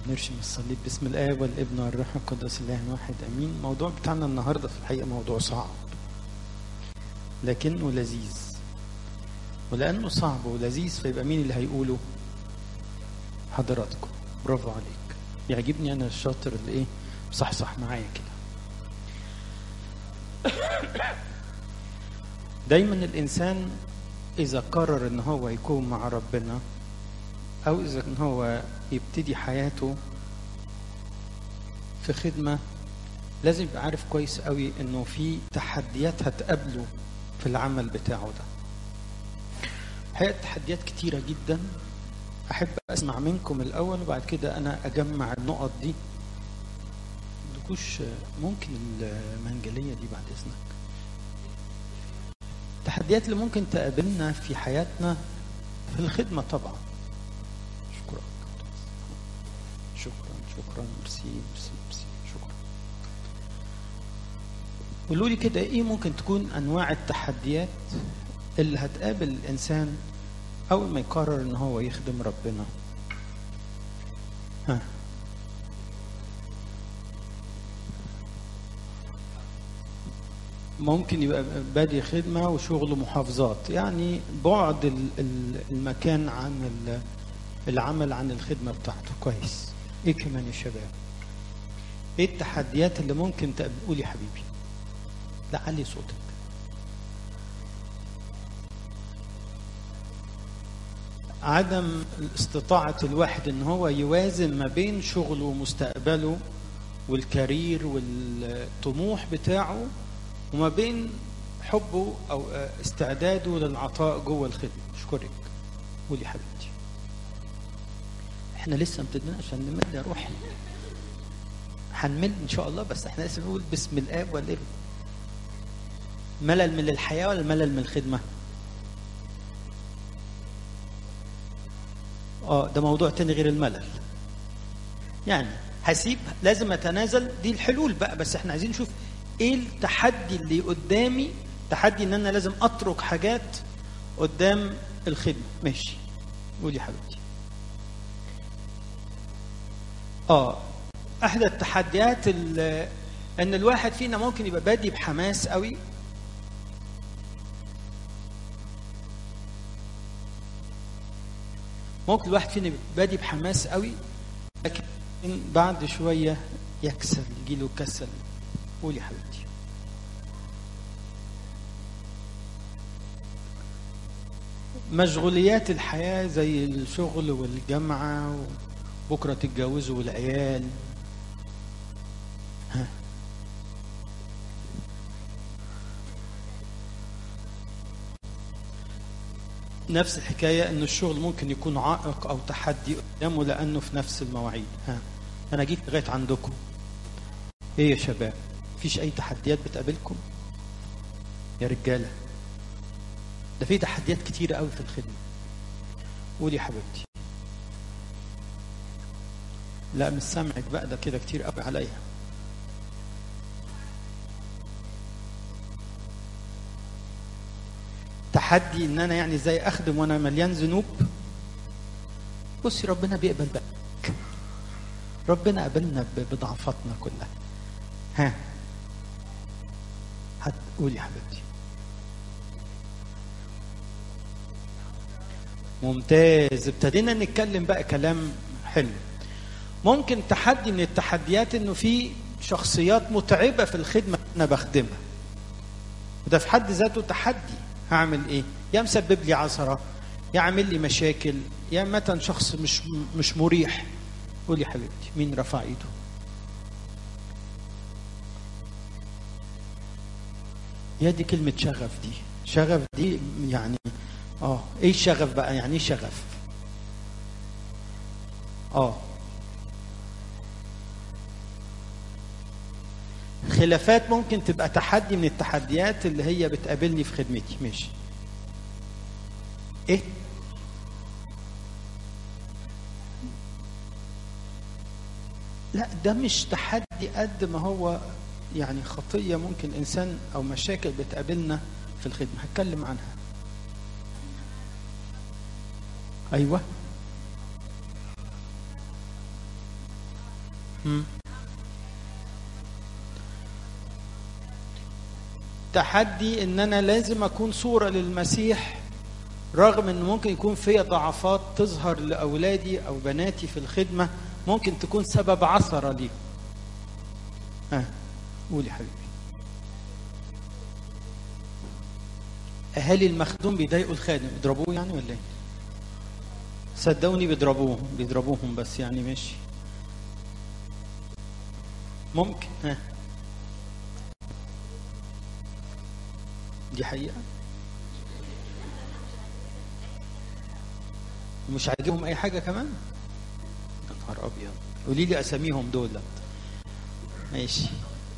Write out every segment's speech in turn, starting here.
نرشم الصليب باسم الآب والابن والروح القدس الله واحد امين. الموضوع بتاعنا النهارده في الحقيقه موضوع صعب لكنه لذيذ، ولانه صعب ولذيذ فيبقى مين اللي هيقوله؟ حضراتكم. برافو عليك، يعجبني انا الشاطر اللي ايه صح معايا كده. دايما الانسان اذا قرر ان هو يكون مع ربنا او اذا ان هو يبتدي حياته في خدمة لازم يبقى عارف كويس قوي انه في تحديات هتقابله في العمل بتاعه ده. حقيقة تحديات كتيرة جدا. احب اسمع منكم الاول وبعد كده انا اجمع النقط دي. مدكوش ممكن المنجلية دي بعد اذنك. التحديات اللي ممكن تقابلنا في حياتنا في الخدمة طبعا. شكرا ميرسي. شكرا. قولوا لي كده ايه ممكن تكون انواع التحديات اللي هتقابل الانسان اول ما يقرر ان هو يخدم ربنا؟ ممكن يبقى بادي خدمة وشغله محافظات، يعني بعد المكان عن العمل عن الخدمة بتاعته. كويس. ايه كمان يا شباب؟ ايه التحديات اللي ممكن قولي يا حبيبي؟ لا علي صوتك. عدم استطاعة الواحد ان هو يوازن ما بين شغله ومستقبله والكارير والطموح بتاعه وما بين حبه او استعداده للعطاء جوه الخدمة. اشكرك. قولي يا حبيبتي. احنا لسه مبتدئين عشان نمل يا روحي. هنمل ان شاء الله، بس احنا لسه بنقول باسم الاب والابن. ملل من الحياه ولا ملل من الخدمه؟ ده موضوع تاني غير الملل. يعني هسيب، لازم اتنازل، دي الحلول بقى. بس احنا عايزين نشوف ايه التحدي اللي قدامي. تحدي ان انا لازم اترك حاجات قدام الخدمه. ماشي. قولي يا حبيبتي. احدى التحديات ان الواحد فينا ممكن يبقى بادي بحماس قوي، ممكن الواحد فينا بادي بحماس قوي لكن بعد شويه يكسل، يجيله كسل. قولي يا حبيبتي. مشغوليات الحياه زي الشغل والجامعه بكرة تتجوزوا والعيال. نفس الحكاية ان الشغل ممكن يكون عائق او تحدي قدامه لانه في نفس المواعيد. انا جيت لغاية عندكم. ايه يا شباب؟ مفيش اي تحديات بتقابلكم يا رجالة؟ ده في تحديات كتيرة قوي في الخدمة. قولي يا حبيبتي. لا مش سامعك بقى، ده كده كتير قوي عليا. تحدي ان انا يعني ازاي اخدم وانا مليان ذنوب؟ بصي ربنا بيقبل بقى، ربنا قبلنا بضعفاتنا كلها. هتقولي يا حبيبتي. ممتاز. ابتدينا نتكلم بقى كلام حلو. ممكن تحدي من التحديات انه في شخصيات متعبة في الخدمة انا بخدمها، وده في حد ذاته تحدي. هعمل ايه؟ يا مسبب لي عثرة، يا عامل لي مشاكل، يا مثلا شخص مش مريح. قولي يا حبيبتي. مين رفع ايده؟ يا دي كلمة شغف دي. شغف دي يعني ايه الشغف بقى؟ يعني ايه شغف؟ خلافات ممكن تبقى تحدي من التحديات اللي هي بتقابلني في خدمتي. ماشي. ايه؟ لا ده مش تحدي قد ما هو يعني خطية ممكن انسان او مشاكل بتقابلنا في الخدمة. هتكلم عنها. ايوه. تحدي ان انا لازم اكون صورة للمسيح، رغم ان ممكن يكون فيها ضعفات تظهر لاولادي او بناتي في الخدمة، ممكن تكون سبب عثرة لي. قولي حبيبي. اهالي المخدوم بيضايقوا الخادم، يضربوه يعني ولا ايه؟ صدقوني بيضربوهم بس يعني ماشي ممكن. دي حقيقة. ومش عاجبهم اي حاجة كمان؟ يا نهار ابيض، قولي لي اساميهم دول. ماشي.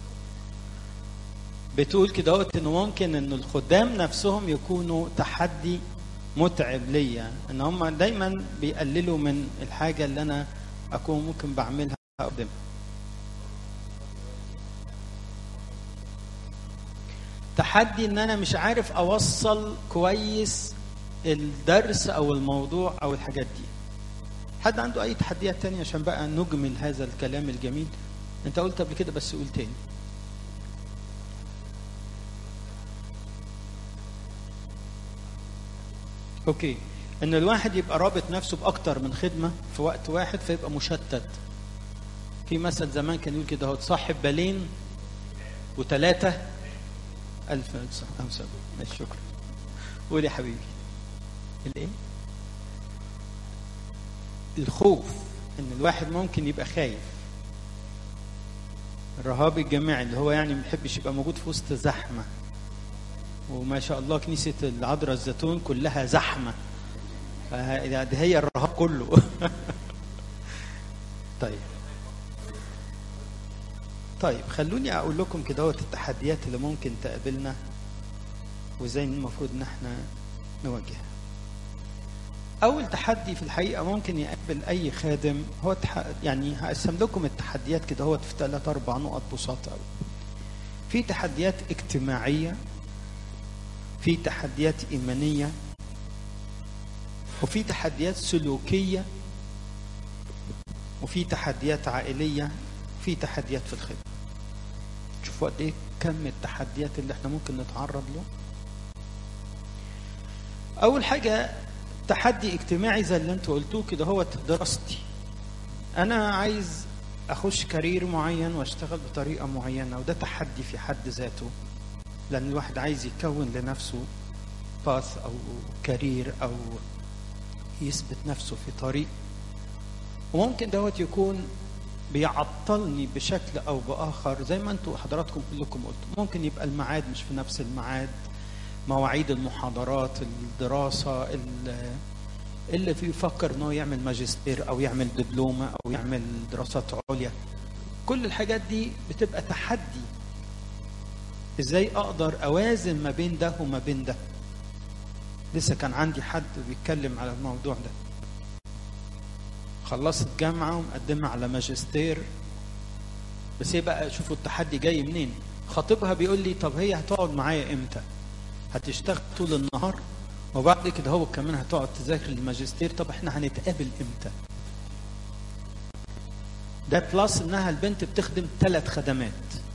بتقول كده انه ممكن ان الخدام نفسهم يكونوا تحدي متعب ليا، ان هم دايما بيقللوا من الحاجة اللي انا اكون ممكن بعملها قدام. تحدي ان انا مش عارف اوصل كويس الدرس او الموضوع او الحاجات دي. حد عنده اي تحديات تانية عشان بقى نجمل هذا الكلام الجميل؟ انت قلت قبل كده بس قول تاني. اوكي. ان الواحد يبقى رابط نفسه باكتر من خدمة في وقت واحد فيبقى مشتت. في مثل زمان كان يقول كده، هو تصاحب بالين وثلاثة ألف. ماشي شكرا. قول يا حبيبي. الايه؟ الخوف، ان الواحد ممكن يبقى خايف. الرهاب الجماعي اللي هو يعني ما بيحبش يبقى موجود في وسط زحمة، وما شاء الله كنيسة العذراء الزيتون كلها زحمة، دي هي الرهاب كله. طيب خلوني اقول لكم كده التحديات اللي ممكن تقابلنا وازاي المفروض ان احنا نواجهها. اول تحدي في الحقيقه ممكن يقابل اي خادم هو يعني هقسم لكم التحديات كده في 3 4 نقط بسيطه قوي. في تحديات اجتماعيه، في تحديات ايمانيه، وفي تحديات سلوكيه، وفي تحديات عائليه، في تحديات في الخدمه. شوفوا قد ايه كم التحديات اللي احنا ممكن نتعرض له. اول حاجه تحدي اجتماعي زي اللي انتوا قلتوه كده دراستي. انا عايز اخش كارير معين واشتغل بطريقه معينه، وده تحدي في حد ذاته، لان الواحد عايز يكون لنفسه باث او كارير او يثبت نفسه في طريق، وممكن يكون بيعطلني بشكل او باخر. زي ما انتوا حضراتكم كلكم قلتوا، ممكن يبقى الميعاد مش في نفس الميعاد، مواعيد المحاضرات، الدراسه، اللي بيفكر انه يعمل ماجستير او يعمل دبلومه او يعمل دراسات عليا. كل الحاجات دي بتبقى تحدي. ازاي اقدر اوازن ما بين ده وما بين ده؟ لسه كان عندي حد بيتكلم على الموضوع ده، خلصت جامعه ومقدمه على ماجستير، بس هي بقى شوفوا التحدي جاي منين. خطيبها بيقول لي طب هي هتقعد معايا امتى؟ هتشتغل طول النهار وبعد كده كمان هتقعد تذاكر الماجستير، طب احنا هنتقابل امتى؟ ده بلس انها البنت بتخدم 3 خدمات.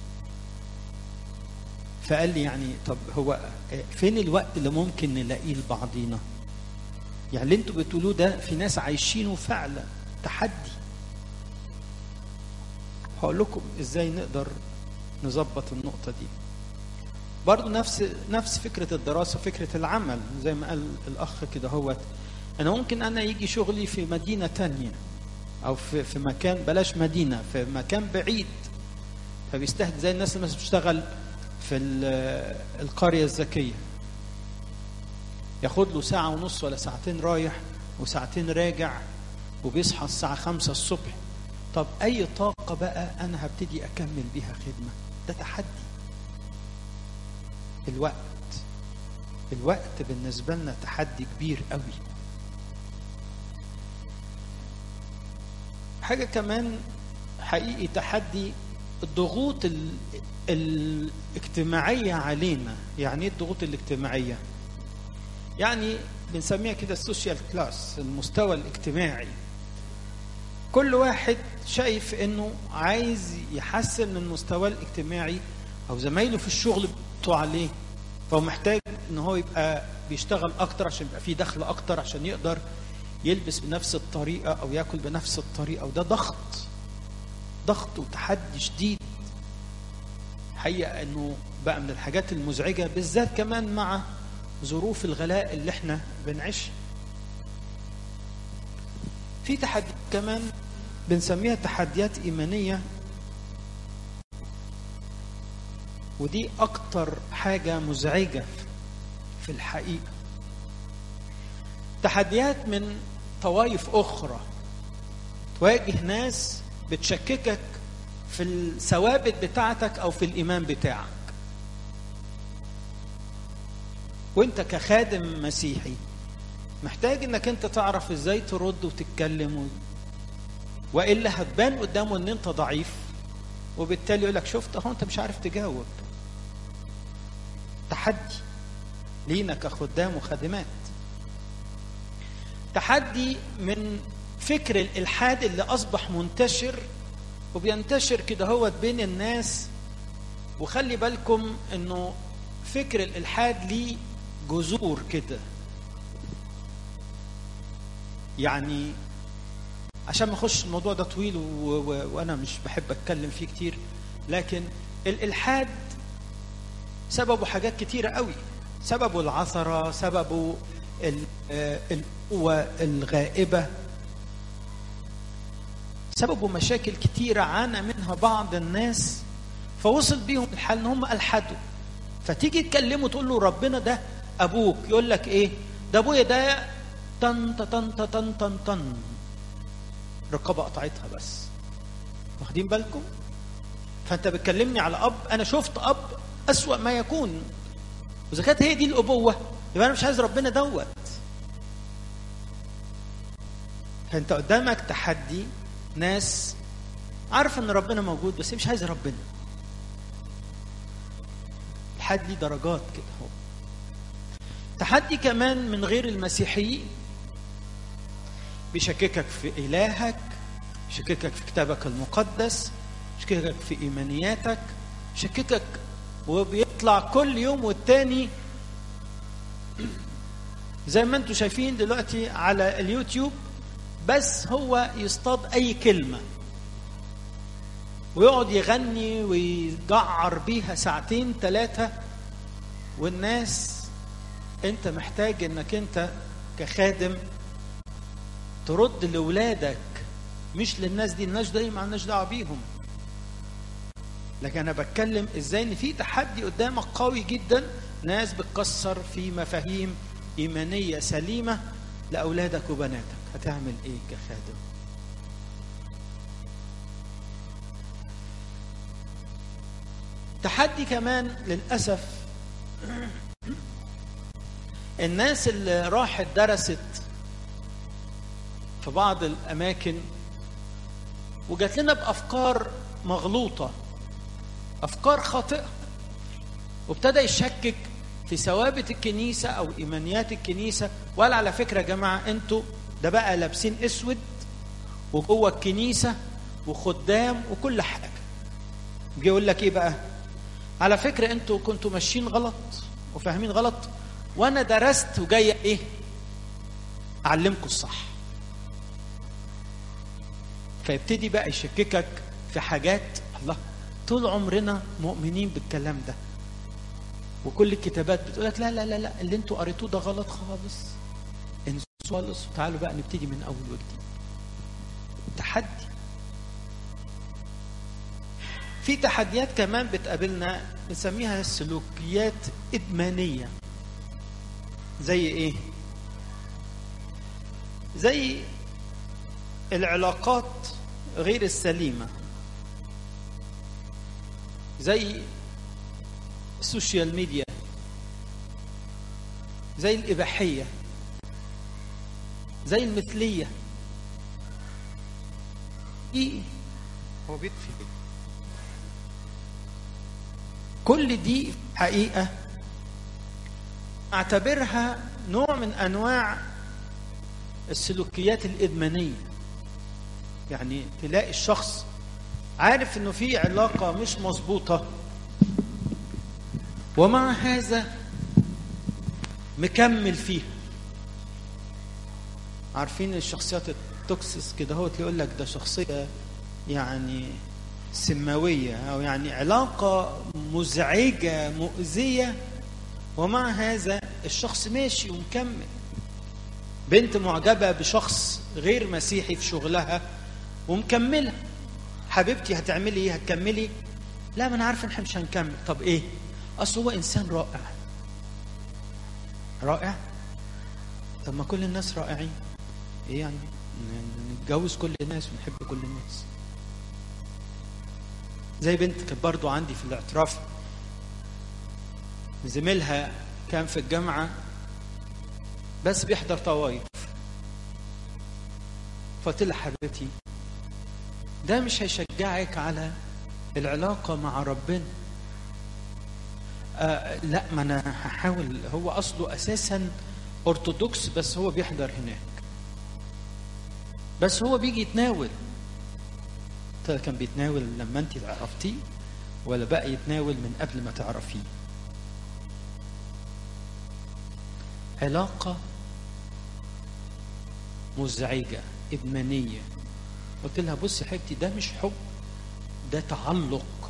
فقال لي يعني طب هو فين الوقت اللي ممكن نلاقيه لبعضينا؟ يعني اللي انتوا بتقولوه ده في ناس عايشينه فعلا تحدي. هقول لكم ازاي نقدر نظبط النقطة دي. برضو نفس فكرة الدراسة، فكرة العمل، زي ما قال الأخ كده أنا ممكن يجي شغلي في مدينة تانية أو في مكان، بلاش مدينة، في مكان بعيد، فبيستهدف زي الناس اللي بتشتغل في القرية الذكية، ياخد له 1.5 ساعة ولا 2 ساعات رايح و2 راجع، وبيصحى الساعة 5 الصبح. طب أي طاقة بقى أنا هبتدي أكمل بيها خدمة؟ ده تحدي. الوقت بالنسبة لنا تحدي كبير قوي. حاجة كمان حقيقي تحدي الضغوط الاجتماعية علينا. يعني ايه الضغوط الاجتماعية؟ يعني بنسميها كده السوشيال كلاس، المستوى الاجتماعي. كل واحد شايف انه عايز يحسن من مستواه الاجتماعي او زمايله في الشغل بيضغطوا عليه، فهو محتاج ان هو يبقى بيشتغل اكتر عشان يبقى فيه دخل اكتر عشان يقدر يلبس بنفس الطريقه او ياكل بنفس الطريقه، وده ضغط وتحدي شديد. حقيقه انه بقى من الحاجات المزعجه بالذات كمان مع ظروف الغلاء اللي احنا بنعيشها. في تحديات كمان بنسميها تحديات إيمانية، ودي أكتر حاجة مزعجة في الحقيقة. تحديات من طوائف أخرى، تواجه ناس بتشككك في الثوابت بتاعتك أو في الإيمان بتاعك، وانت كخادم مسيحي محتاج انك انت تعرف ازاي ترد وتتكلم، وإلا هتبان قدامه ان انت ضعيف، وبالتالي يقول لك شفت اهو انت مش عارف تجاوب. تحدي لينا كخدام وخادمات. تحدي من فكر الإلحاد اللي أصبح منتشر وبينتشر كده هو بين الناس. وخلي بالكم انه فكر الإلحاد ليه جذور كده، يعني عشان ما اخش الموضوع ده طويل وانا مش بحب اتكلم فيه كتير، لكن الإلحاد سببه حاجات كتيرة قوي. سببه العثرة، سببه القوة الغائبة، سببه مشاكل كتيرة عانى منها بعض الناس فوصل بيهم الحال ان هم ألحدوا. فتيجي تكلمه تقول له ربنا ده ابوك، يقول لك ايه ده ابويا ده طن طن طن طن طن، رقبة قطعتها بس. واخدين بالكم؟ فانت بتكلمني على اب انا شفت اب اسوأ ما يكون، واذا كانت هي دي الابوة يبقى انا مش عايز ربنا دوت. فانت قدامك تحدي، ناس عارفه ان ربنا موجود بس مش عايز ربنا. الحد ليه درجات كده. هو تحدي كمان من غير المسيحيين، بيشككك في إلهك، بيشككك في كتابك المقدس، بيشككك في إيمانياتك، بيشككك، وبيطلع كل يوم والتاني زي ما انتم شايفين دلوقتي على اليوتيوب، بس هو يصطاد أي كلمة ويقعد يغني ويجعر بيها ساعتين ثلاثة. والناس انت محتاج انك انت كخادم ترد لأولادك، مش للناس دي. الناس دي ما عندناش دعوة بيهم، لكن انا بتكلم ازاي ان في تحدي قدامك قوي جدا، ناس بتكسر في مفاهيم إيمانية سليمة لأولادك وبناتك. هتعمل ايه كخادم؟ تحدي كمان للأسف الناس اللي راحت درست في بعض الأماكن وجات لنا بأفكار مغلوطة، أفكار خاطئة، وابتدى يشكك في ثوابت الكنيسة أو إيمانيات الكنيسة. وقال على فكرة يا جماعة انتوا ده بقى لابسين اسود وجوه الكنيسة وخدام وكل حاجة. بيجي يقول لك ايه بقى؟ على فكرة انتوا كنتوا ماشيين غلط وفاهمين غلط، وانا درست وجاي ايه اعلمكم الصح. فيبتدي بقى يشككك في حاجات. الله، طول عمرنا مؤمنين بالكلام ده، وكل الكتابات بتقولك لا لا لا لا اللي انتوا قريتوه ده غلط خالص، انسوا خالص، تعالوا بقى نبتدي من اول وجديد. تحدي. في تحديات كمان بتقابلنا بنسميها سلوكيات إدمانية. زي ايه؟ زي العلاقات غير السليمة، زي السوشيال ميديا، زي الإباحية، زي المثلية. ايه هو بيطفي كل دي حقيقة اعتبرها نوع من أنواع السلوكيات الإدمانية. يعني تلاقي الشخص عارف انه في علاقة مش مظبوطة، ومع هذا مكمل فيها. عارفين الشخصيات التوكسيس كده، هو يقول لك ده شخصية يعني سماوية، او يعني علاقة مزعجة مؤذية، ومع هذا الشخص ماشي ومكمل. بنت معجبة بشخص غير مسيحي في شغلها ومكملة. حبيبتي هتعملي ايه؟ هتكملي؟ لا، ما انا عارفه ان احنا مش هنكمل. طب ايه؟ اصل هو انسان رائع. رائع؟ طب ما كل الناس رائعين. ايه يعني نتجوز كل الناس ونحب كل الناس؟ زي بنت كانت برضو عندي في الاعتراف، زميلها كان في الجامعة بس بيحضر طوايف، فقلت لها حبيبتي ده مش هيشجعك على العلاقة مع ربنا. لا، ما انا هحاول. هو اصله اساسا ارثوذكس بس هو بيحضر هناك، بس هو بيجي يتناول. كان بيتناول لما انت عرفتيه ولا بقى يتناول من قبل ما تعرفيه؟ علاقة مزعجة إدمانية. قلت لها بصي يا حبيبتي، ده مش حب، ده تعلق.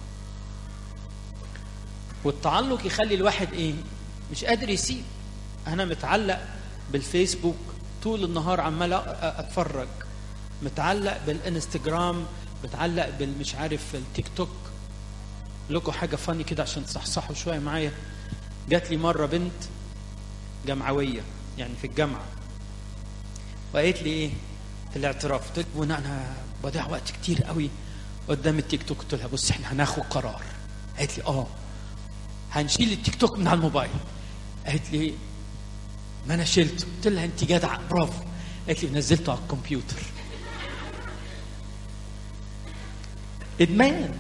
والتعلق يخلي الواحد ايه؟ مش قادر يسيب. انا متعلق بالفيسبوك طول النهار عمال اتفرج، متعلق بالانستجرام، متعلق بالمش عارف التيك توك. لكم حاجه فاني كده عشان تصحصحوا شويه معايا. جات لي مره بنت جامعويه يعني في الجامعه، وقالت لي ايه في الاعتراف؟ قلت لها انا بضيع وقت كتير قوي قدام التيك توك. قلت لها بص احنا هناخد قرار. قالت لي هنشيل التيك توك من على الموبايل. قالت لي ما انا شلته. قلت لها انت جدعه برافو. قالت لي نزلته على الكمبيوتر. ادمان.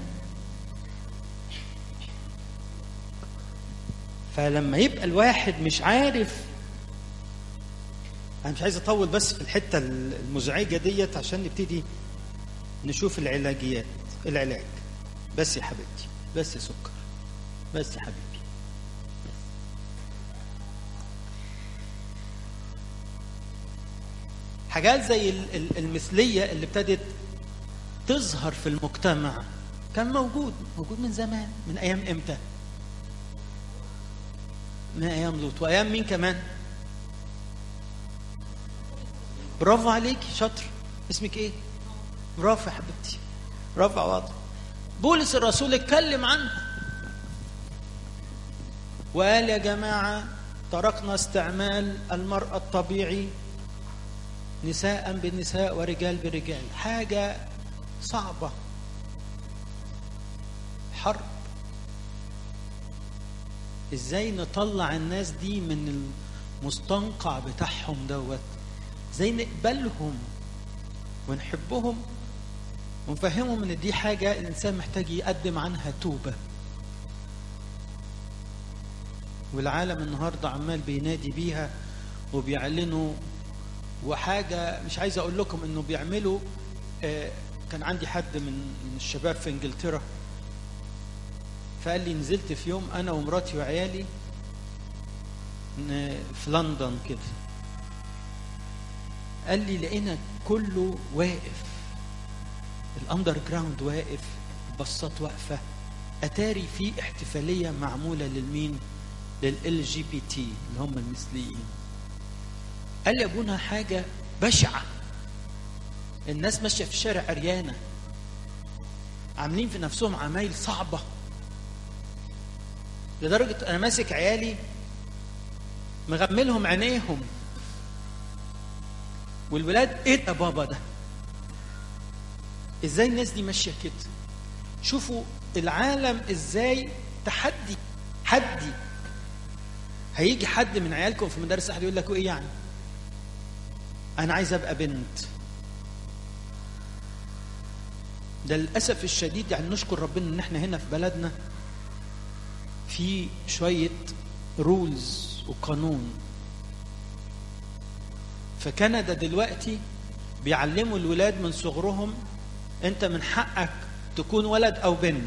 فلما يبقى الواحد مش عارف، انا مش عايز اطول بس في الحته المزعجه ديت عشان نبتدي نشوف العلاج. بس يا حبيبتي، بس يا سكر، بس يا حبيبي. حاجات زي المثلية اللي ابتدت تظهر في المجتمع كان موجود من زمان. من أيام إمتى؟ من أيام لوط. وأيام مين كمان؟ برافو عليكي، شاطر. اسمك إيه؟ برافو يا حبيبتي، برافو عواطف. بولس الرسول اتكلم عنه وقال يا جماعة تركنا استعمال المرأة الطبيعي، نساء بالنساء ورجال بالرجال. حاجة صعبة، حرب. ازاي نطلع الناس دي من المستنقع بتاعهم دوت؟ ازاي نقبلهم ونحبهم ونفهمهم ان دي حاجة الانسان محتاج يقدم عنها توبة. والعالم النهاردة عمال بينادي بيها وبيعلنوا. وحاجة مش عايز اقول لكم انه بيعملوا. كان عندي حد من الشباب في انجلترا فقال لي نزلت في يوم انا ومراتي وعيالي في لندن كده، قال لي لقينا كله واقف، الاندر جراوند واقف، الباصات واقفة، اتاري في احتفالية معمولة للمين؟ للLGBT اللي هم المثليين. قال لي ابونا حاجة بشعة، الناس ماشية في الشارع عريانة، عاملين في نفسهم عمايل صعبة، لدرجة انا ماسك عيالي مغملهم عينيهم، والولاد ايه ده بابا ده؟ ازاي الناس دي ماشية كده؟ شوفوا العالم ازاي تحدي. هيجي حد من عيالكم في مدارس احد يقول لك ايه يعني؟ انا عايز ابقى بنت. ده للاسف الشديد. يعني نشكر ربنا ان احنا هنا في بلدنا في شوية رولز وقانون. في كندا دلوقتي بيعلموا الولاد من صغرهم انت من حقك تكون ولد او بنت.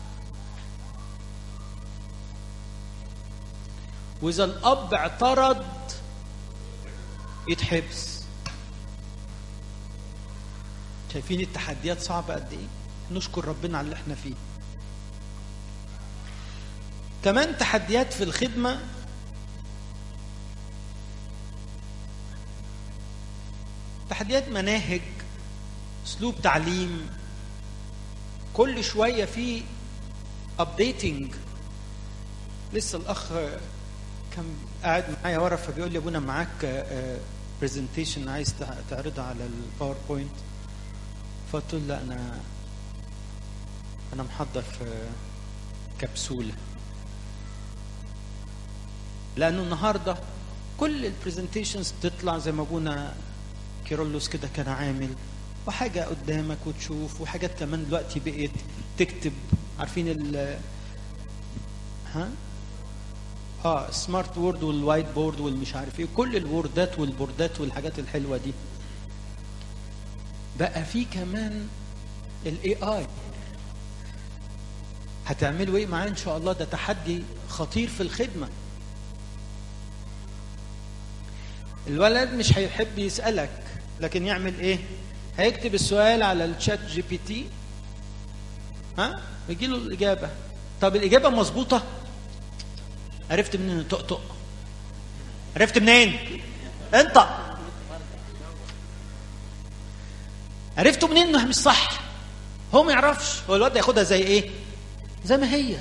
واذا الاب اعترض يتحبس. شايفين التحديات صعبة قد ايه؟ نشكر ربنا على اللي احنا فيه. كمان تحديات في الخدمة، تحديات مناهج، اسلوب تعليم، كل شوية في ابديتنج. لسه الاخ كان قاعد معايا ورا فبيقول لي ابونا معاك برزنتيشن عايز تعرضها على الباوربوينت. فقلت له لا انا محضر في كبسوله، لانه النهارده كل البرزنتيشنز بتطلع زي ما ابونا كيرلس كده كان عامل، وحاجه قدامك وتشوف، وحاجات كمان دلوقتي بقيت تكتب. عارفين سمارت وورد والوايت بورد والمش عارف ايه، كل الوردات والبوردات والحاجات الحلوه دي. بقى في كمان الاي اي. هتعملوا ايه معاه ان شاء الله؟ ده تحدي خطير في الخدمه. الولد مش هيحب يسالك، لكن يعمل ايه؟ هيكتب السؤال على الشات جي بي تي، ويجي له الاجابه. طب الاجابه مظبوطه؟ عرفت منين؟ طق عرفت منين؟ انت عرفتوا منين انها مش صح؟ هو ما يعرفش. هو الواد ياخدها زي ايه؟ زي ما هي.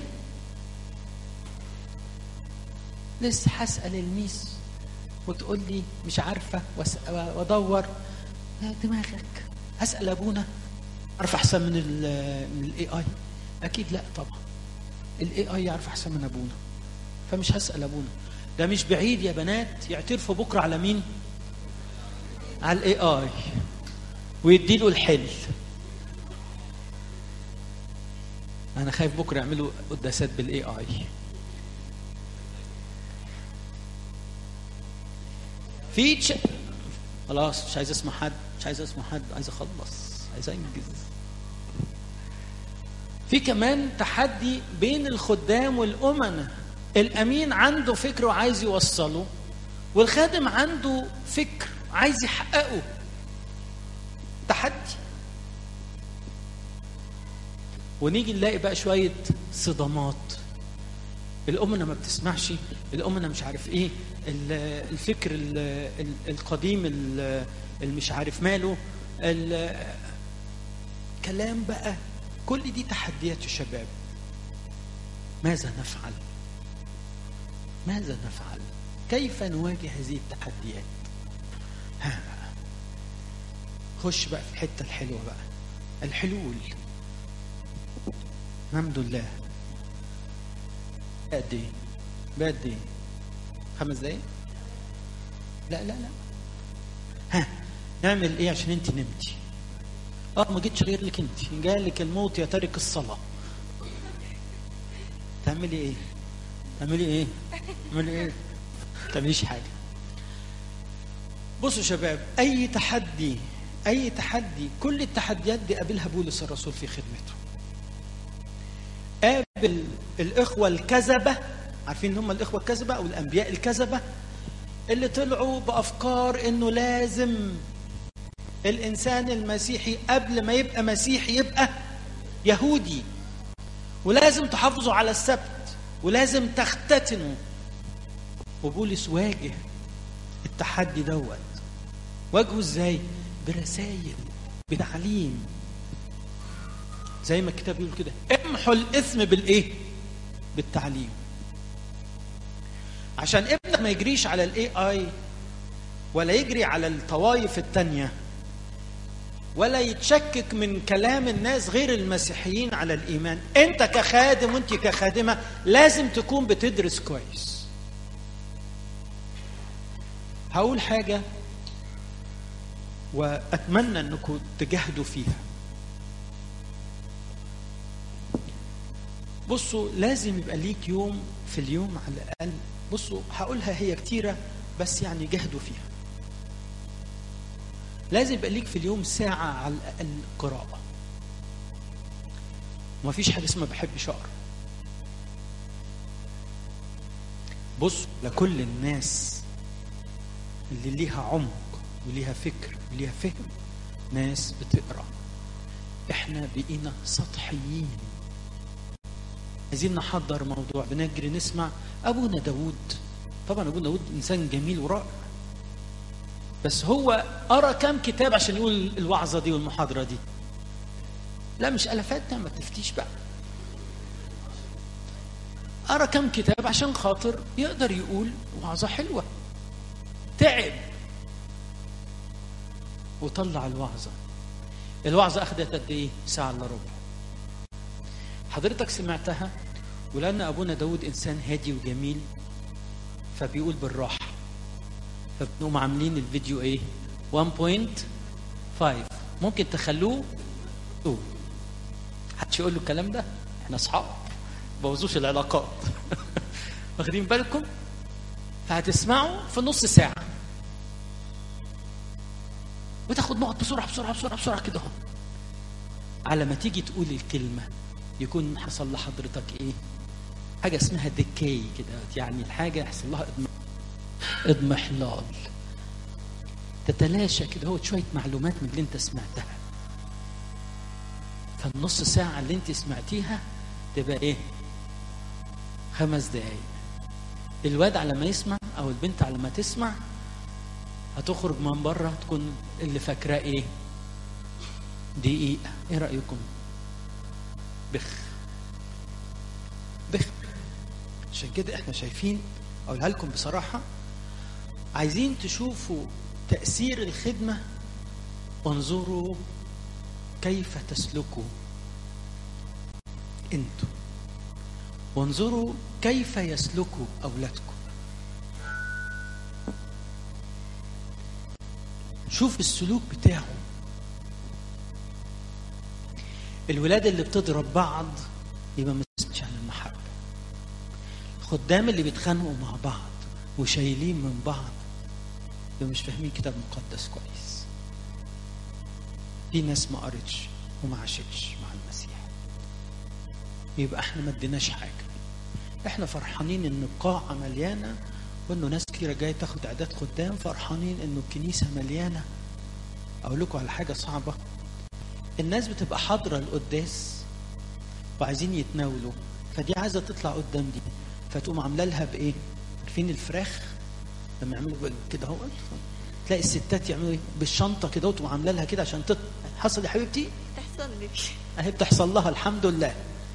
لسه هسأل الميس وتقول لي مش عارفه وادور دماغك. هسأل ابونا عارف احسن من الاي اي؟ اكيد لا طبعا. الاي اي يعرف احسن من ابونا، فمش هسأل ابونا. ده مش بعيد يا بنات يعترفوا بكره على مين؟ على الاي اي، ويدي له الحل. انا خايف بكره يعملوا قداسات بالاي اي. خلاص مش عايز اسمع حد، عايز اخلص، عايز انجز. في كمان تحدي بين الخدام والأمناء. الأمين عنده فكر وعايز يوصله، والخادم عنده فكر عايز يحققه. تحدي. ونيجي نلاقي بقى شوية صدامات. الأمناء ما بتسمعش، الأمناء مش عارف ايه، الفكر القديم المش عارف ماله، الكلام بقى. كل دي تحديات الشباب. ماذا نفعل؟ كيف نواجه هذه التحديات؟ خش بقى في الحتة الحلوة بقى، الحلول. الحمد لله. قد ايه 5 دقايق؟ لا نعمل ايه عشان انت نمتي؟ ما جيتش غير لك انت، جالك الموت يا تارك الصلاة. تعملي ايه؟ تعمليش حاجة. بصوا شباب، اي تحدي كل التحديات دي قابلها بولس الرسول في خدمته. قابل الاخوة الكذبة. عارفين هم الاخوة الكذبة او الانبياء الكذبة اللي طلعوا بافكار انه لازم الإنسان المسيحي قبل ما يبقى مسيحي يبقى يهودي، ولازم تحافظوا على السبت، ولازم تختتنوا. وبولس واجه التحدي دوت. واجهه ازاي؟ برسائل، بتعليم. زي ما الكتاب بيقول كده، امحوا الإثم بالإيه؟ بالتعليم. عشان ابنك ما يجريش على الاي اي، ولا يجري على الطوائف التانية، ولا يتشكك من كلام الناس غير المسيحيين على الإيمان. أنت كخادم وأنت كخادمة لازم تكون بتدرس كويس. هقول حاجة وأتمنى أنكم تجاهدوا فيها. بصوا، لازم يبقى ليك يوم في اليوم على الأقل. بصوا هقولها هي كتيرة، بس يعني جاهدوا فيها. لازم يبقى ليك في اليوم ساعة على الأقل قراءة. وما فيش حاجة اسمها بحبش أقرأ. بص، لكل الناس اللي ليها عمق وليها فكر وليها فهم ناس بتقرأ. احنا بقينا سطحيين، عايزين نحضر موضوع بنجري نسمع أبونا داود. طبعا أبونا داود إنسان جميل ورائع، بس هو قرأ كام كتاب عشان يقول الوعظة دي والمحاضرة دي؟ لا مش ألفات، ما تفتيش بقى. قرأ كام كتاب عشان خاطر يقدر يقول وعظة حلوة. تعب وطلع الوعظة. الوعظة أخذت قد إيه؟ ساعة إلا ربع. حضرتك سمعتها، ولأن أبونا داود إنسان هادي وجميل فبيقول بالراحة، فبنقوم عاملين الفيديو إيه؟ 1.5. ممكن تخلوه 2. محدش يقول له الكلام ده، إحنا أصحاب بوظوش العلاقات. واخدين بالكم؟ فهتسمعوا في نص ساعة وتاخد نقط بسرعة بسرعة بسرعة بسرعة كده. على ما تيجي تقول الكلمة يكون حصل لحضرتك ايه؟ حاجة اسمها ديكاي كده، يعني الحاجة يحصل لها اضمحلال، تتلاشى كده. هو شوية معلومات من اللي انت سمعتها، فالنص ساعة اللي انت سمعتيها تبقى ايه؟ 5 دقايق. الواد على ما يسمع او البنت على ما تسمع هتخرج من بره تكون اللي فاكراه ايه؟ دقيقة. ايه رأيكم؟ بخ. عشان كده احنا شايفين، اقولها لكم بصراحة، عايزين تشوفوا تأثير الخدمة، انظروا كيف تسلكوا انتوا، وانظروا كيف يسلكوا اولادكم. شوف السلوك بتاعه. الولاد اللي بتضرب بعض يبقى مش عن المحبة. الخدام اللي بيتخانقوا مع بعض وشايلين من بعض يبقى مش فاهمين كتاب مقدس كويس. في ناس ما قرتش وما عاشتش مع المسيح، يبقى احنا ما اديناش حاجة. احنا فرحانين ان القاعة مليانة وانه ناس كتيرة جاية تاخد اعداد خدام، فرحانين انه الكنيسة مليانة. اقول لكم على حاجة صعبة، الناس بتبقى حاضرة القداس وعايزين يتناولوا، فدي عايزة تطلع قدام دي، فتقوم عاملة لها بايه؟ عارفين الفراخ لما يعملوا كده اهو، تلاقي الستات يعملوا ايه؟ بالشنطة كده وتقوم عاملة لها كده عشان حصل يا حبيبتي؟ تحصل لي اهي بتحصل لها الحمد لله.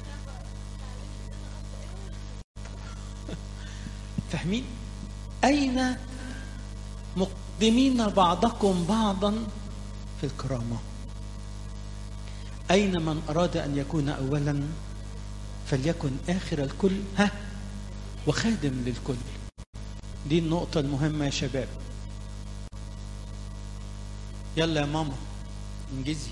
فاهمين؟ أين مقدمين بعضكم بعضا في الكرامة؟ أين من أراد أن يكون أولا فليكن آخر الكل وخادم للكل. دي النقطة المهمة يا شباب. يلا يا ماما انجزي.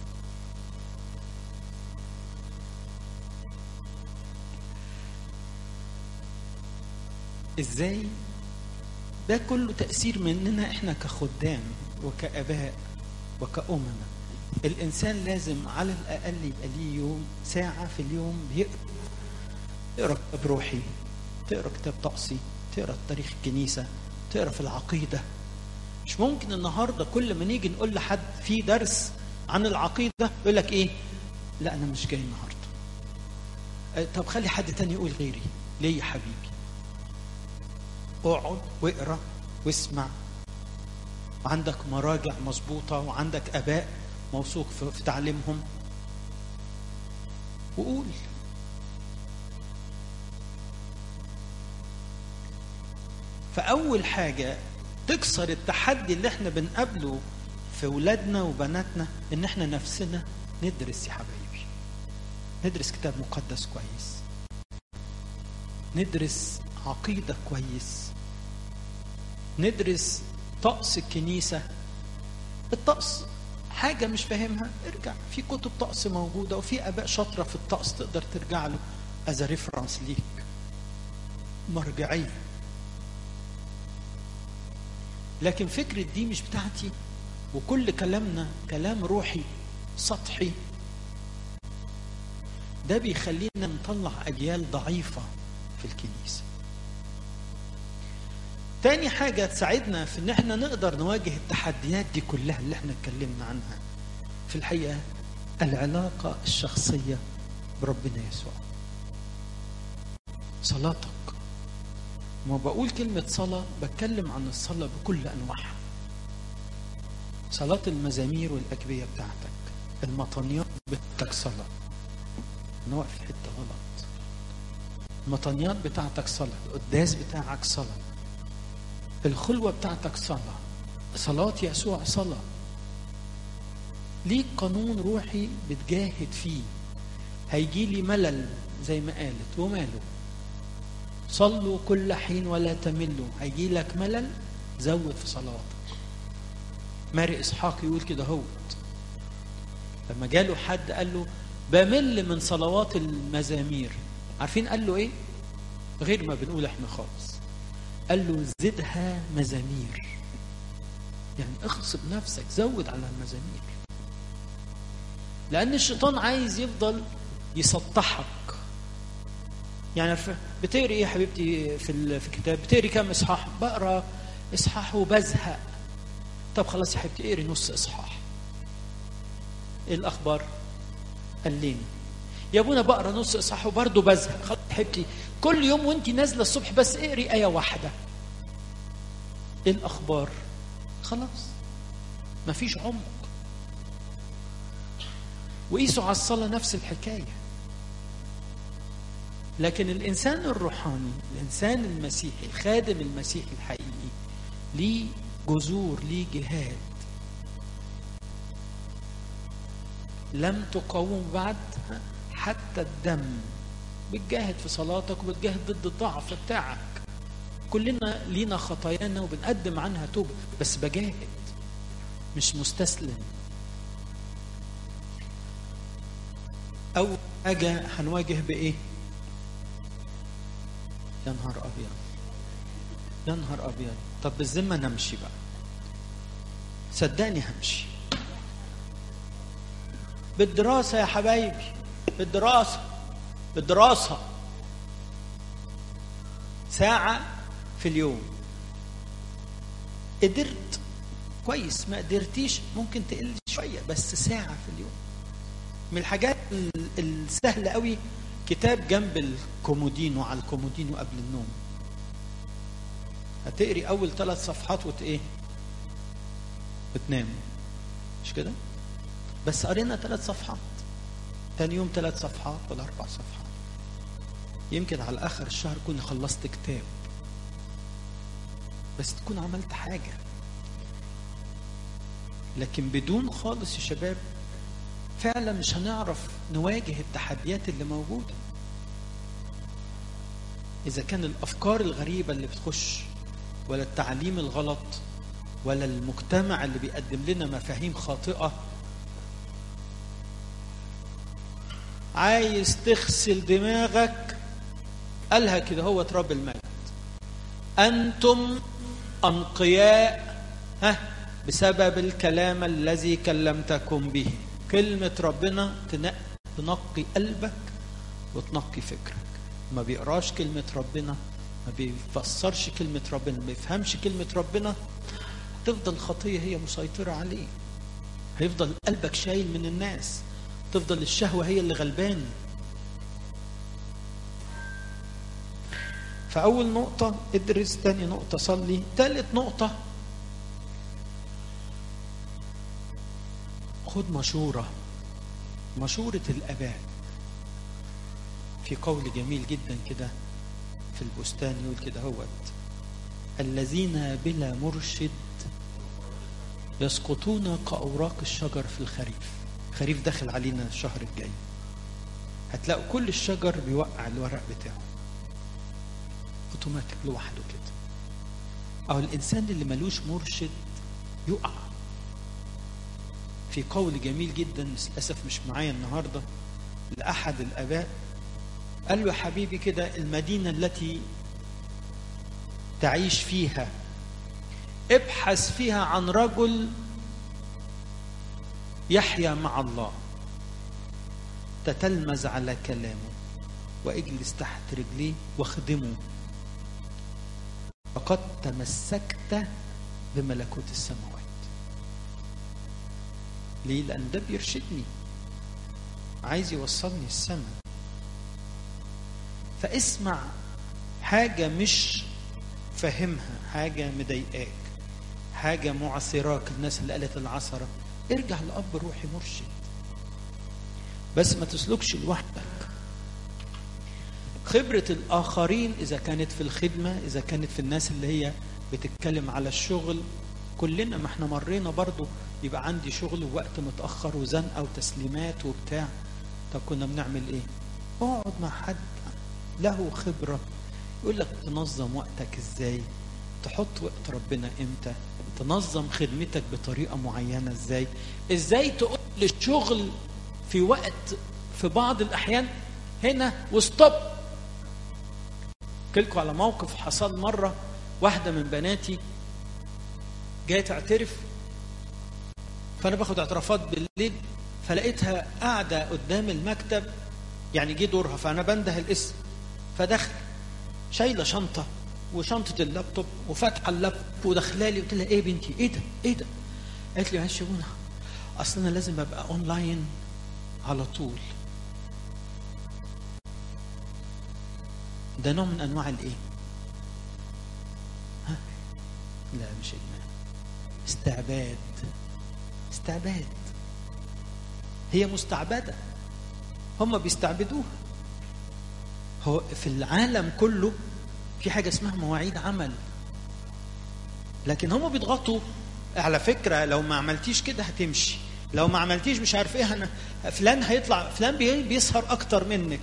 ازاي؟ ده كله تأثير مننا احنا كخدام وكأباء وكأمنا. الإنسان لازم على الأقل يبقى ليه يوم ساعة في اليوم تقرأ كتاب روحي، تقرأ كتاب طقسي، تقرأ تاريخ الكنيسة، تقرأ في العقيدة. مش ممكن النهاردة كل ما نيجي نقول لحد في درس عن العقيدة يقول لك ايه؟ لا أنا مش جاي النهاردة. طب خلي حد تاني يقول غيري. ليه يا حبيبي؟ اقعد واقرأ واسمع، وعندك مراجع مظبوطة وعندك آباء موثوق في تعليمهم، وقول. فأول حاجة تكسر التحدي اللي احنا بنقابله في ولادنا وبناتنا ان احنا نفسنا ندرس. يا حبايبي ندرس كتاب مقدس كويس، ندرس عقيدة كويس، ندرس طقس الكنيسة. الطقس حاجة مش فاهمها ارجع في كتب طقس موجودة، وفي آباء شاطرة في الطقس تقدر ترجع له as a reference ليك، مرجعية. لكن فكرة دي مش بتاعتي، وكل كلامنا كلام روحي سطحي، ده بيخلينا نطلع أجيال ضعيفة في الكنيسة. تاني حاجة تساعدنا في ان احنا نقدر نواجه التحديات دي كلها اللي احنا اتكلمنا عنها في الحقيقة العلاقة الشخصية بربنا يسوع. صلاتك. ما بقول كلمة صلاة بتكلم عن الصلاة بكل أنواعها. صلاة المزامير والأجبية بتاعتك، المطانيات بتاعتك صلاة، نوقف في حتة غلط. المطانيات بتاعتك صلاة، القداس بتاعك صلاة، الخلوة بتاعتك صلاة، صلاة يسوع صلاة. ليك قانون روحي بتجاهد فيه. هيجي لي ملل زي ما قالت، وماله، صلوا كل حين ولا تملوا. هيجي لك ملل، زود في صلاتك. ماري إسحاق يقول كده هوت، لما جاله حد قال له بمل من صلوات المزامير، عارفين قال له ايه؟ غير ما بنقول احنا خالص، قال له زدها مزامير. يعني اغصب نفسك، زود على المزامير، لأن الشيطان عايز يفضل يسطحك. يعني بتقري ايه يا حبيبتي في كتاب؟ بتقري كام اصحاح؟ بقرا اصحاح وبزهق. طب خلاص يا حبيبتي اقري نص اصحاح. ايه الاخبار؟ قليني يا ابونا بقرا نص اصحاح وبرضه بزهق. خلاص يا حبيبتي كل يوم وانت نازله الصبح بس اقري ايه واحده. ايه الاخبار؟ خلاص مفيش عمق. وقيسوا على الصلاه نفس الحكايه. لكن الإنسان الروحاني، الإنسان المسيحي، الخادم المسيحي الحقيقي، ليه جذور، ليه جهاد. لم تقاوم بعد حتى الدم. بتجاهد في صلاتك وبتجاهد ضد الضعف بتاعك. كلنا لينا خطايانا وبنقدم عنها توبة، بس بجاهد، مش مستسلم. أول حاجة هنواجه بإيه؟ يا نهار أبيض، يا نهار أبيض. طب بالذمة نمشي بقى، صدقني همشي. بالدراسة يا حبايبي، بالدراسة ساعة في اليوم. قدرت كويس، ما قدرتيش ممكن تقل شوية، بس ساعة في اليوم. من الحاجات السهلة قوي كتاب جنب الكومودينو، على الكومودينو قبل النوم. هتقري أول 3 صفحات وتنام، مش كده؟ بس قرينا 3 صفحات، تاني يوم 3 صفحات ولا 4 صفحات. يمكن على آخر الشهر كون خلصت كتاب، بس تكون عملت حاجة. لكن بدون خالص يا شباب فعلا مش هنعرف نواجه التحديات اللي موجودة. إذا كان الأفكار الغريبة اللي بتخش، ولا التعليم الغلط، ولا المجتمع اللي بيقدم لنا مفاهيم خاطئة. عايز تغسل دماغك، قالها كده هو رب المجد، أنتم أنقياء بسبب الكلام الذي كلمتكم به. كلمة ربنا تنقي قلبك وتنقي فكرك. ما بيقراش كلمة ربنا، ما بيفسرش كلمة ربنا، ما بيفهمش كلمة ربنا، تفضل الخطية هي مسيطرة عليه. هيفضل قلبك شايل من الناس، تفضل الشهوة هي اللي غلبان. فأول نقطة ادرس، تاني نقطة صلي، ثالث نقطة خد مشورة الآباء. في قول جميل جدا كده في البستان يقول كده هوت: الذين بلا مرشد يسقطون كأوراق الشجر في الخريف. الخريف داخل علينا الشهر الجاي، هتلاقوا كل الشجر بيوقع الورق بتاعه اوتوماتيك لوحده كده. او الانسان اللي ملوش مرشد يقع. في قول جميل جدا للاسف مش معايا النهارده لاحد الاباء، قال له: يا حبيبي كده، المدينه التي تعيش فيها ابحث فيها عن رجل يحيا مع الله. تتلمذ على كلامه واجلس تحت رجليه واخدمه، فقد تمسكت بملكوت السماوات. ليه؟ لأن ده بيرشدني، عايز يوصلني السماء. فاسمع حاجة مش فاهمها، حاجة مضايقاك، حاجة معثراك، الناس اللي قالت العثرة، ارجع لأب روحي مرشد، بس ما تسلكش لوحدك. خبرة الآخرين إذا كانت في الخدمة، إذا كانت في الناس اللي هي بتتكلم على الشغل، كلنا ما احنا مرينا برضو، يبقى عندي شغل ووقت متأخر وزنقة وتسليمات وبتاع، طب كنا بنعمل ايه؟ اقعد مع حد له خبرة يقول لك تنظم وقتك ازاي، تحط وقت ربنا امتى، تنظم خدمتك بطريقة معينة ازاي تقول للشغل في وقت في بعض الأحيان هنا وستوب. احكي لكم على موقف حصل مرة. واحدة من بناتي جاية تعترف، فأنا باخد اعترافات بالليل، فلقيتها قاعدة قدام المكتب، يعني جه دورها، فأنا بنده الاسم، فدخل شايلة شنطة وشنطة اللابتوب وفاتحة اللابتوب ودخلالي. قلت لها ايه بنتي؟ ايه ده؟ قالت لي يا شبونه اصل انا لازم ابقى اونلاين على طول. ده نوع من انواع الايه؟ لا مش ادمان، استعباد. هي مستعبدة، هم بيستعبدوها. هو في العالم كله في حاجة اسمها مواعيد عمل، لكن هم بيضغطوا على فكرة، لو ما عملتيش كده هتمشي، لو ما عملتيش مش عارف ايه، فلان هيطلع، فلان بيسهر اكتر منك.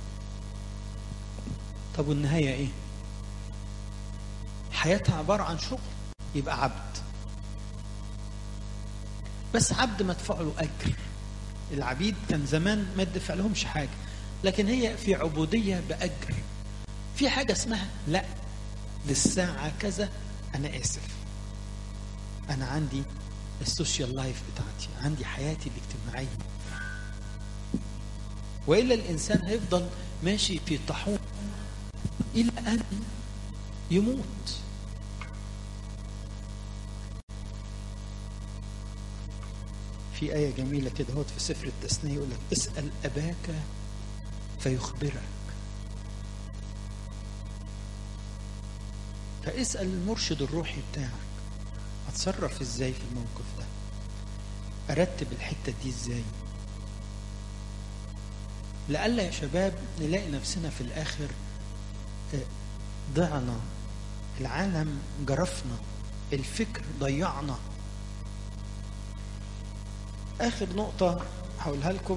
طب والنهاية ايه؟ حياتها عبارة عن شغل، يبقى عبد، بس عبد مدفوع له اجر. العبيد كان زمان ما يدفع لهمش حاجة، لكن هي في عبودية بأجر. في حاجة اسمها لا، للساعة كذا أنا آسف، أنا عندي السوشيال لايف بتاعتي، عندي حياتي الاجتماعية، وإلا الإنسان هيفضل ماشي في طاحون إلى أن يموت. في آية جميلة كده هو في سفر التثنية يقول لك اسأل أباك فيخبرك. فاسأل المرشد الروحي بتاعك، اتصرف ازاي في الموقف ده، ارتب الحتة دي ازاي، لألا يا شباب نلاقي نفسنا في الآخر ضعنا، العالم جرفنا، الفكر ضيعنا. آخر نقطة هقولها لكم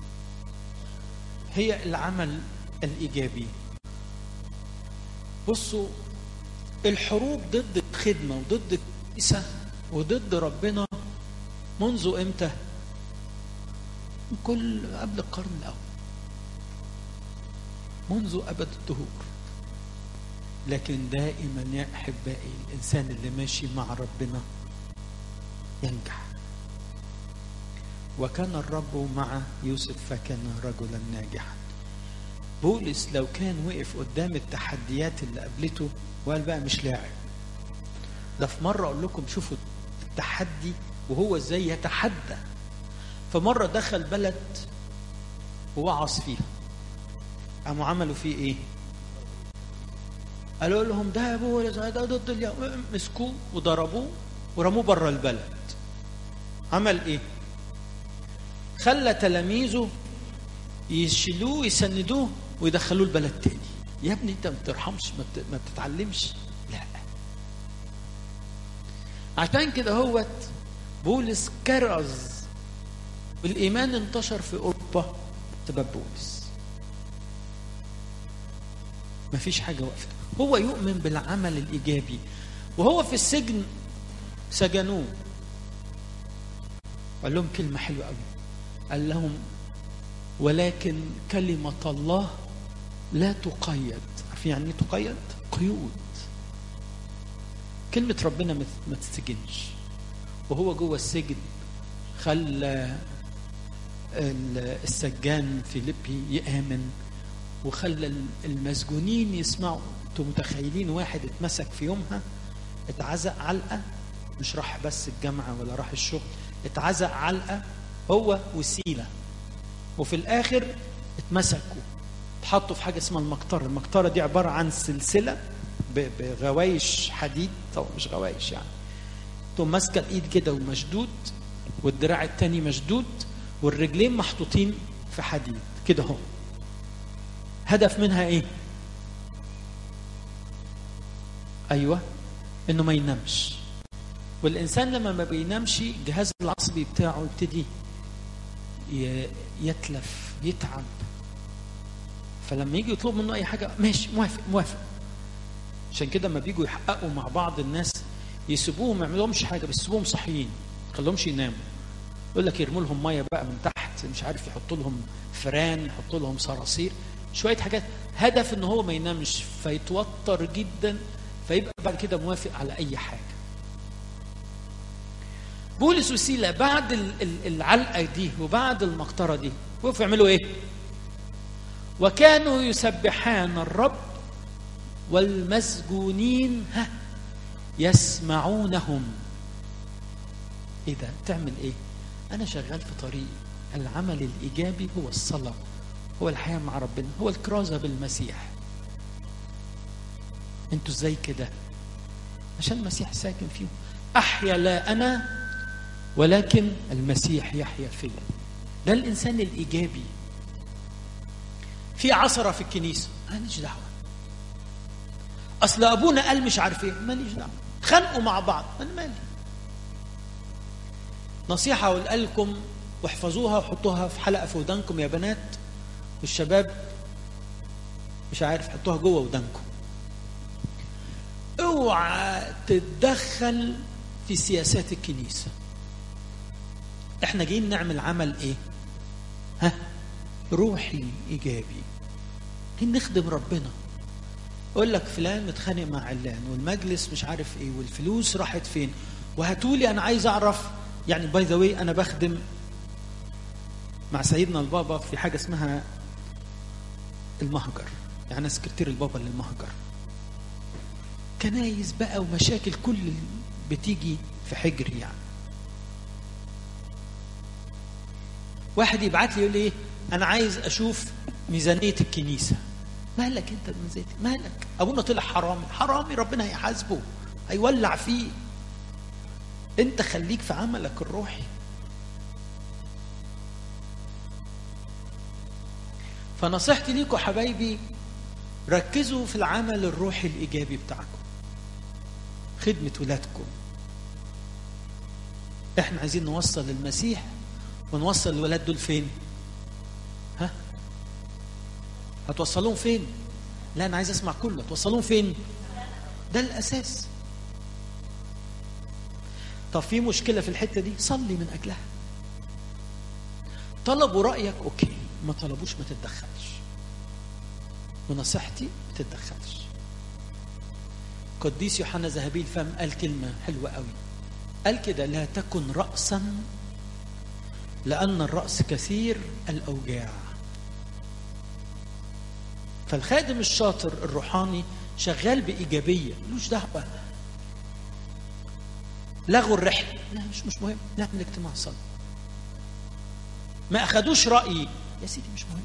هي العمل الإيجابي. بصوا، الحروب ضد الخدمة وضد الكنيسة وضد ربنا منذ امتى؟ قبل القرن الأول، منذ أبد الدهور. لكن دائما يا أحبائي الإنسان اللي ماشي مع ربنا ينجح. وكان الرب مع يوسف فكان رجلا ناجحا. بولس لو كان وقف قدام التحديات اللي قابلته وقال بقى مش لاعب، ده في مرة أقول لكم شوفوا التحدي وهو ازاي يتحدى. فمرة دخل بلد ووعظ فيها، قاموا عملوا فيه ايه؟ قالوا لهم ده يا بولس ده ضد اليهود، مسكوه وضربوه ورموه بره البلد. عمل ايه؟ خلى تلاميذه يشيلوه يسندوه ويدخلوه البلد تاني. يا ابني انت ما بترحمش، ما بتتعلمش؟ لا. عشان كده هو بولس كرز بالإيمان، انتشر في أوروبا سبب بولس. ما فيش حاجة وقفت، هو يؤمن بالعمل الإيجابي. وهو في السجن سجنوه، قال لهم كلمة حلوة قوي، قال لهم ولكن كلمة الله لا تقيد. عارفين يعني ايه تقيد؟ قيود. كلمة ربنا ما تسجنش. وهو جوه السجن خلى السجان فيليبي يآمن، وخلى المسجونين يسمعوا. انتوا متخيلين واحد اتمسك في يومها، اتعزق علقة، مش راح بس الجامعة ولا راح الشغل، اتعزق علقة هو وسيلة، وفي الآخر اتمسكوا، اتحطوا في حاجة اسمها المقطرة. المقطرة دي عبارة عن سلسلة بغوايش حديد، طبعا مش غوايش يعني، تقوم ماسكة الإيد كده ومشدود، والدراع التاني مشدود، والرجلين محطوطين في حديد كده اهو. هدف منها ايه؟ ايوه، انه ما ينامش. والانسان لما ما بينامش الجهاز العصبي بتاعه يبتدي يتلف، يتعب. فلما يجي يطلب منه اي حاجه ماشي موافق موافق. عشان كده لما بيجوا يحققوا مع بعض الناس يسيبوهم ما يعملوهمش حاجه، بس يسيبوهم صحيين، ما يخليهمش يناموا. يقول لك يرموا لهم ميه بقى من تحت، مش عارف يحطوا لهم فران، يحطوا لهم صراصير، شويه حاجات، هدف ان هو ما ينامش فيتوتر جدا، فيبقى بعد كده موافق على اي حاجه. بولس وسيلة بعد العلقه دي وبعد المقطره دي وقفوا يعملوا ايه؟ وكانوا يسبحان الرب والمسجونين يسمعونهم. ايه ده؟ تعمل ايه؟ انا شغال في طريقي، العمل الايجابي هو الصلاه، هو الحياه مع ربنا، هو الكرازه بالمسيح. انتوا ازاي كده؟ عشان المسيح ساكن فيهم. احيا لا انا ولكن المسيح يحيا فيا. ده الانسان الايجابي. في عثره في الكنيسه، ماليش دعوه، اصل ابونا قال مش عارف ايه، ماليش دعوه، خانقوا مع بعض، انا مالي. نصيحه اقول لكم واحفظوها وحطوها في حلقه في ودانكم يا بنات، والشباب مش عارف حطوها جوه ودانكم. اوعى تتدخل في سياسات الكنيسه. احنا جايين نعمل عمل ايه؟ روحي ايجابي، جايين نخدم ربنا. اقول لك فلان متخانق مع علان، والمجلس مش عارف ايه، والفلوس راحت فين، وهاتولي انا عايز اعرف. يعني باي ذا واي انا بخدم مع سيدنا البابا في حاجه اسمها المهجر، يعني انا سكرتير البابا للمهجر. كنايس بقى ومشاكل كل بتيجي في حجري. يعني واحد يبعت لي يقول لي ايه، انا عايز اشوف ميزانيه الكنيسه. مالك انت بميزانيتك؟ مالك؟ ابونا طلع حرامي، حرامي ربنا هيحاسبه، هيولع فيه. انت خليك في عملك الروحي. فنصيحتي ليكم حبايبي، ركزوا في العمل الروحي الايجابي بتاعكم، خدمه ولادكم. احنا عايزين نوصل المسيح، ونوصل الولاد دول فين؟ هتوصلون فين؟ لا انا عايز اسمع كله. هتوصلون فين؟ ده الاساس. طب في مشكله في الحته دي، صلي من اجلها. طلبوا رايك اوكي، ما طلبوش ما تتدخلش. ونصيحتي ما تتدخلش. قديس يوحنا ذهبي الفم قال كلمه حلوه قوي، قال كده: لا تكن رأسا لأن الرأس كثير الأوجاع. فالخادم الشاطر الروحاني شغال بإيجابية، ملوش دعوة. لغوا الرحلة، لا مش مهم، نعمل اجتماع صلاة. ما أخدوش رأيي، يا سيدي مش مهم.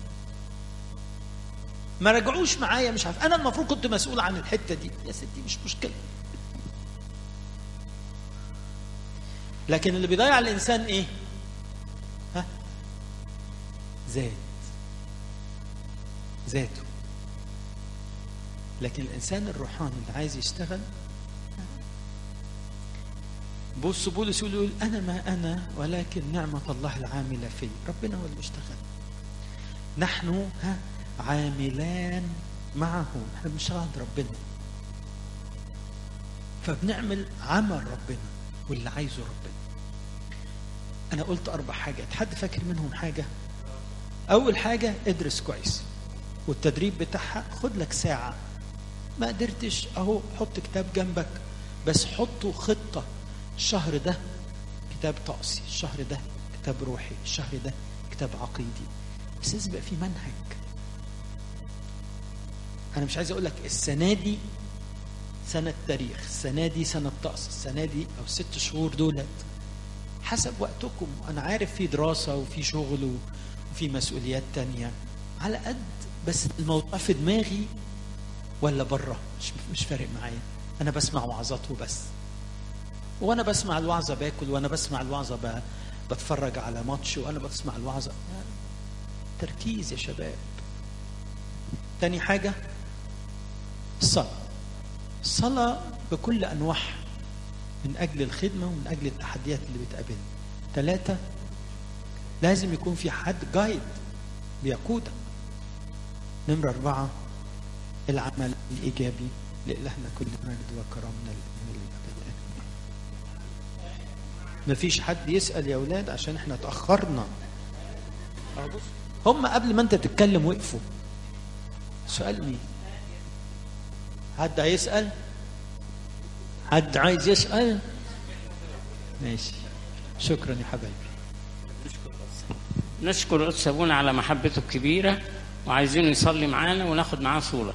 ما رجعوش معايا، مش عارف، أنا المفروض كنت مسؤول عن الحتة دي، يا سيدي مش مشكلة. لكن اللي بيضيع الإنسان إيه؟ ذاته. لكن الإنسان الروحاني اللي عايز يشتغل، بص بولس يقول أنا ما أنا ولكن نعمة الله العاملة في. ربنا هو اللي بيشتغل. نحن عاملان معه، احنا بنشتغل عند ربنا، فبنعمل عمل ربنا واللي عايزه ربنا. أنا قلت 4 حاجات، حد فاكر منهم حاجة؟ أول حاجة ادرس كويس، والتدريب بتاعها خد لك ساعة. ما قدرتش أهو حط كتاب جنبك، بس حطه خطة. الشهر ده كتاب طقسي، الشهر ده كتاب روحي، الشهر ده كتاب عقيدي، بس لازم يبقى في منهج. انا مش عايز اقول لك السنه دي سنه تاريخ، السنه دي سنه طقس، السنه دي او 6 شهور دولت حسب وقتكم. انا عارف في دراسه وفي شغل وفي مسؤوليات تانية، على قد بس الموضوع في دماغي ولا بره مش فارق معايا. انا بسمع وعظات وبس، وانا بسمع الوعظه باكل، وانا بسمع الوعظه بتفرج على ماتش، وانا بسمع الوعظه. تركيز يا شباب. تاني حاجه الصلاه. الصلاه بكل انواعها، من اجل الخدمه ومن اجل التحديات اللي بتقابلنا. 3 لازم يكون في حد جايد بيقودك. نمرة 4 العمل الإيجابي. لإلهنا كل مجد وكرامنا للأبد. مفيش حد يسأل يا أولاد عشان احنا تأخرنا. هم قبل ما أنت تتكلم وقفوا. سؤال مين؟ حد هيسأل؟ حد عايز يسأل؟ ماشي. شكرا يا حبايبي. نشكر القدس أبونا على محبته الكبيرة، وعايزين يصلي معانا وناخد معاه صورة.